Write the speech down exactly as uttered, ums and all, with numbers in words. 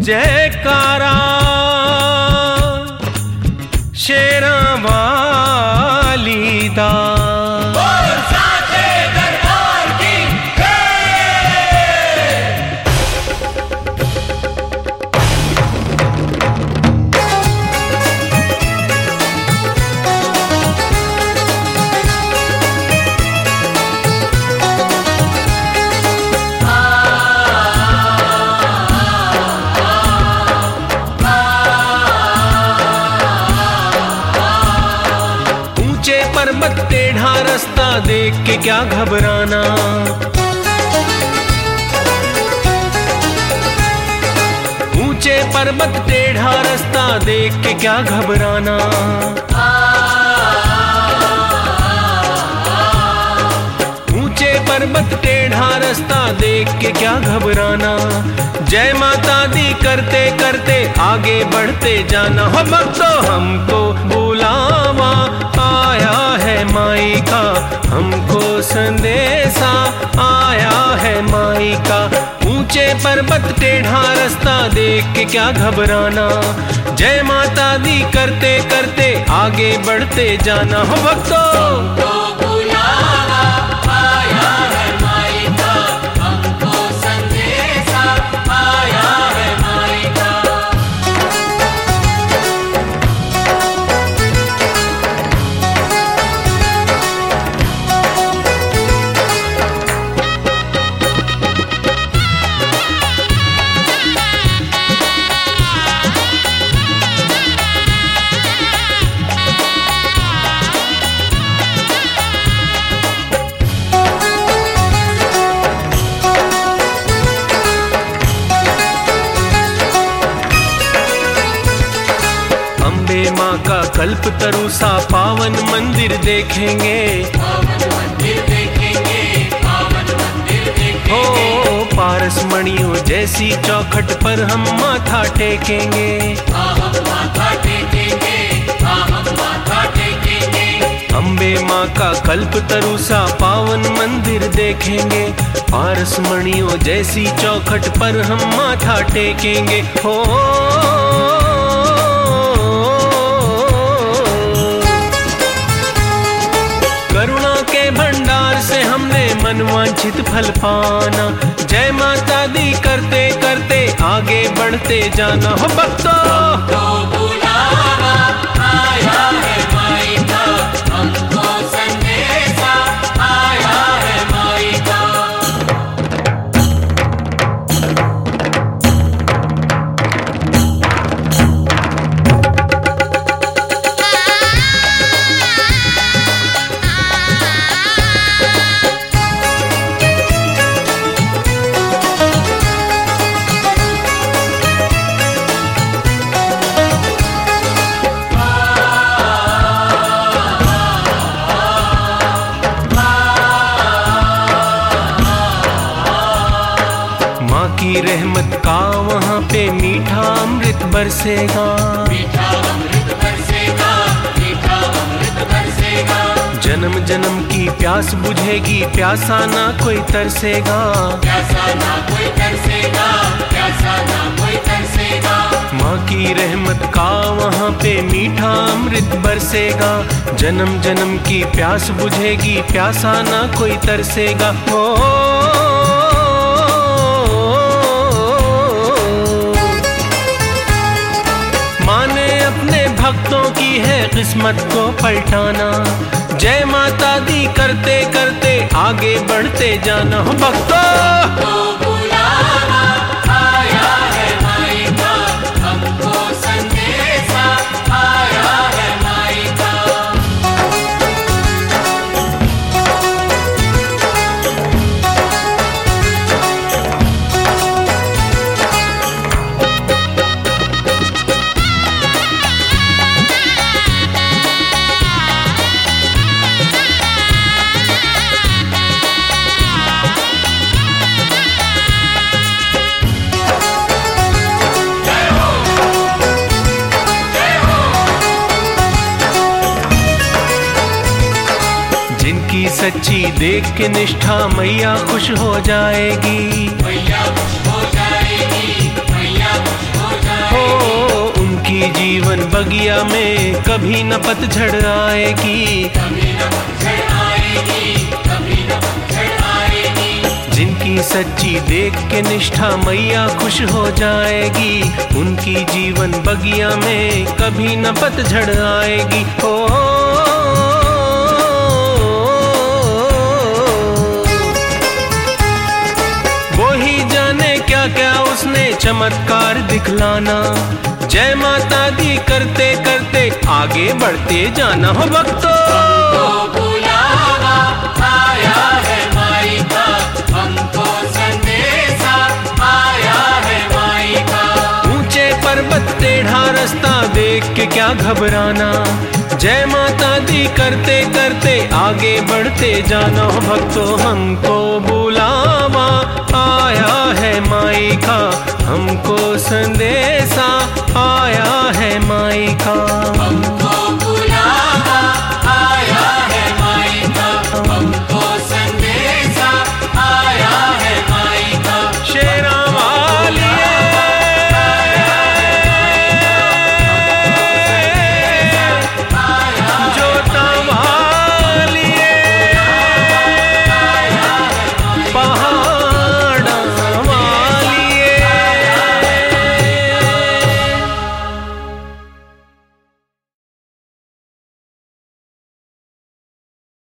जयकारा शेरां वाली दा। पर्वत टेढ़ा रास्ता देख के क्या घबराना, ऊंचे पर्वत टेढ़ा रास्ता देख के क्या घबराना। ऊंचे पर्वत टेढ़ा रास्ता देख के क्या घबराना। जय माता दी करते करते आगे बढ़ते जाना। हो भक्तों हमको बुलावा आया है माई का, हमको संदेशा आया है माई का। ऊंचे पर्वत टेढ़ा रास्ता देख के क्या घबराना। जय माता दी करते करते आगे बढ़ते जाना। हो भक्तों माँ का कल्प तरु सा पावन मंदिर देखेंगे। पावन मंदिर देखेंगे, पावन मंदिर देखेंगे। हो पारस मणियों जैसी चौखट पर हम माथा टेकेंगे। हम माथा टेकेंगे, हम माथा टेकेंगे। अम्बे माँ का कल्प तरु सा पावन मंदिर देखेंगे। पारस मणियों जैसी चौखट पर हम माथा टेकेंगे। हो करुणा के भंडार से हमने मनवांछित फल पाना। जय माता दी करते करते आगे बढ़ते जाना। हो भक्तों बुलावा आया है माई का, हमको संदेशा आया है माई का। की रहमत का वहाँ पे मीठा अमृत बरसेगा। मीठा अमृत बरसेगा, मीठा अमृत बरसेगा। जन्म जन्म की प्यास बुझेगी, प्यासा ना कोई तरसेगा। प्यासा ना कोई तरसेगा, प्यासा ना कोई तरसेगा। माँ की रहमत का वहाँ पे मीठा अमृत बरसेगा। जन्म जन्म की प्यास बुझेगी, प्यासा ना कोई तरसेगा। ओ भक्तों की है किस्मत को पलटाना। जय माता दी करते करते आगे बढ़ते जाना। हो भक्तों बुलावा आया है माई का, हमको संदेशा आया है माई का। सच्ची देख के निष्ठा मैया खुश हो जाएगी। मैया खुश हो जाएगी, मैया खुश उनकी जीवन बगिया में कभी न पतझड़ आएगी, कभी न पतझड़ आएगी, कभी न पतझड़ आएगी। जिनकी सच्ची देख के निष्ठा मैया खुश हो जाएगी, उनकी जीवन बगिया में कभी न पतझड़ आएगी। ओ वो ही जाने क्या क्या उसने चमत्कार दिखलाना। जय माता दी करते करते आगे बढ़ते जाना। हो भक्तों हमको बुलावा आया है माई का, हमको संदेशा आया है माई का। ऊंचे पर्वत टेढ़ा रास्ता देख के क्या घबराना। जय माता दी करते करते आगे बढ़ते जाना। हो भक्तों हमको बुलावा आया है माई का, हमको संदेशा आया है माई का।